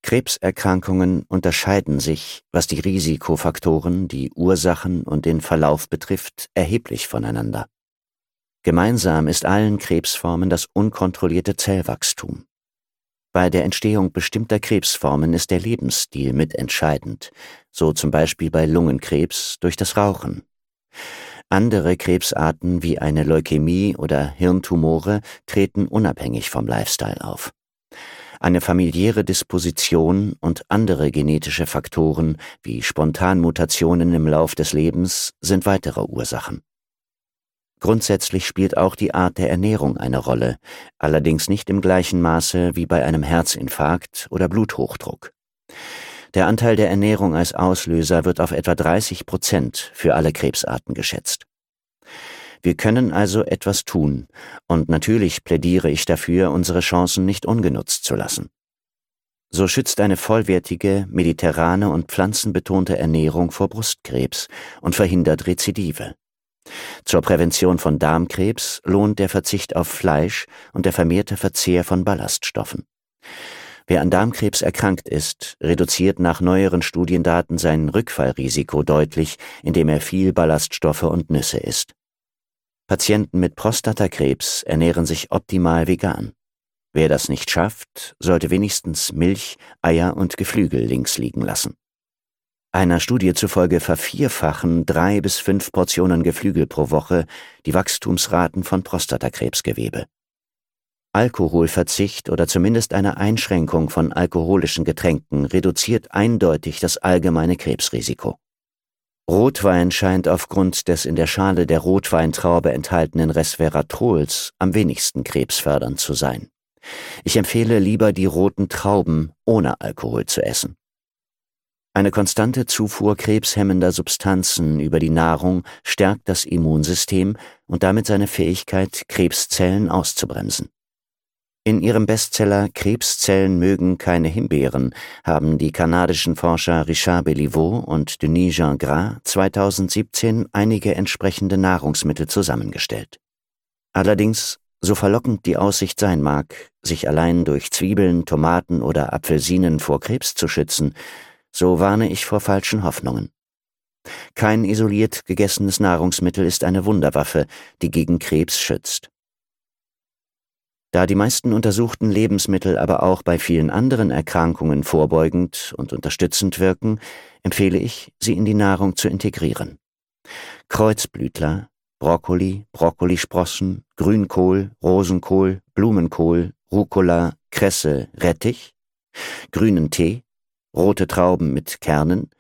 Krebserkrankungen unterscheiden sich, was die Risikofaktoren, die Ursachen und den Verlauf betrifft, erheblich voneinander. Gemeinsam ist allen Krebsformen das unkontrollierte Zellwachstum. Bei der Entstehung bestimmter Krebsformen ist der Lebensstil mitentscheidend, so zum Beispiel bei Lungenkrebs durch das Rauchen. Andere Krebsarten wie eine Leukämie oder Hirntumore treten unabhängig vom Lifestyle auf. Eine familiäre Disposition und andere genetische Faktoren wie Spontanmutationen im Lauf des Lebens sind weitere Ursachen. Grundsätzlich spielt auch die Art der Ernährung eine Rolle, allerdings nicht im gleichen Maße wie bei einem Herzinfarkt oder Bluthochdruck. Der Anteil der Ernährung als Auslöser wird auf etwa 30% für alle Krebsarten geschätzt. Wir können also etwas tun, und natürlich plädiere ich dafür, unsere Chancen nicht ungenutzt zu lassen. So schützt eine vollwertige, mediterrane und pflanzenbetonte Ernährung vor Brustkrebs und verhindert Rezidive. Zur Prävention von Darmkrebs lohnt der Verzicht auf Fleisch und der vermehrte Verzehr von Ballaststoffen. Wer an Darmkrebs erkrankt ist, reduziert nach neueren Studiendaten sein Rückfallrisiko deutlich, indem er viel Ballaststoffe und Nüsse isst. Patienten mit Prostatakrebs ernähren sich optimal vegan. Wer das nicht schafft, sollte wenigstens Milch, Eier und Geflügel links liegen lassen. Einer Studie zufolge vervierfachen 3 bis 5 Portionen Geflügel pro Woche die Wachstumsraten von Prostatakrebsgewebe. Alkoholverzicht oder zumindest eine Einschränkung von alkoholischen Getränken reduziert eindeutig das allgemeine Krebsrisiko. Rotwein scheint aufgrund des in der Schale der Rotweintraube enthaltenen Resveratrols am wenigsten krebsfördernd zu sein. Ich empfehle lieber die roten Trauben ohne Alkohol zu essen. Eine konstante Zufuhr krebshemmender Substanzen über die Nahrung stärkt das Immunsystem und damit seine Fähigkeit, Krebszellen auszubremsen. In ihrem Bestseller »Krebszellen mögen keine Himbeeren« haben die kanadischen Forscher Richard Béliveau und Denis Gingras 2017 einige entsprechende Nahrungsmittel zusammengestellt. Allerdings, so verlockend die Aussicht sein mag, sich allein durch Zwiebeln, Tomaten oder Apfelsinen vor Krebs zu schützen, so warne ich vor falschen Hoffnungen. Kein isoliert gegessenes Nahrungsmittel ist eine Wunderwaffe, die gegen Krebs schützt. Da die meisten untersuchten Lebensmittel aber auch bei vielen anderen Erkrankungen vorbeugend und unterstützend wirken, empfehle ich, sie in die Nahrung zu integrieren. Kreuzblütler, Brokkoli, Brokkolisprossen, Grünkohl, Rosenkohl, Blumenkohl, Rucola, Kresse, Rettich, grünen Tee, rote Trauben mit Kernen,